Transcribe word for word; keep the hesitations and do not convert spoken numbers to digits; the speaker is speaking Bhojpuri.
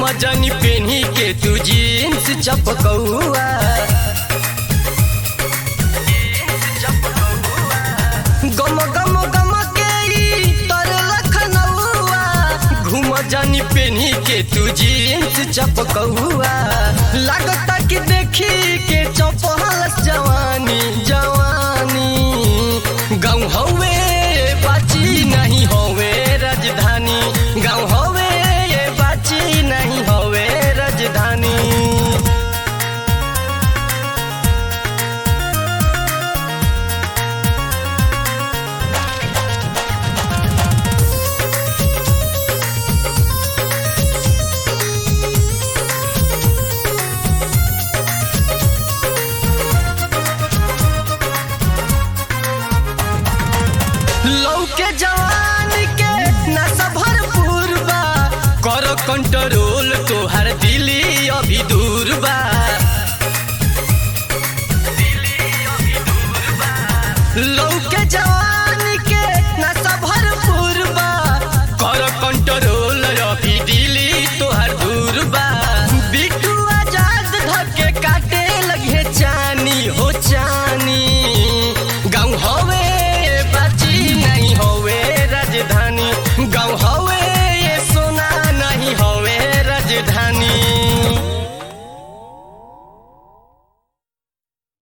जानी पेनी के तू जीन्स चपकौआ गम गम गम के तर लखनऊआ घूम जानी पेनी के तू जीन्स चपकौआ लागता कि देखी के चपहल जवानी जवानी गाँव हवे बाची नहीं होवे राजधानी गाँव हवे बाची नहीं होवे राजधानी लौके जवान के नशा भरपूर बा कर कंट्रोल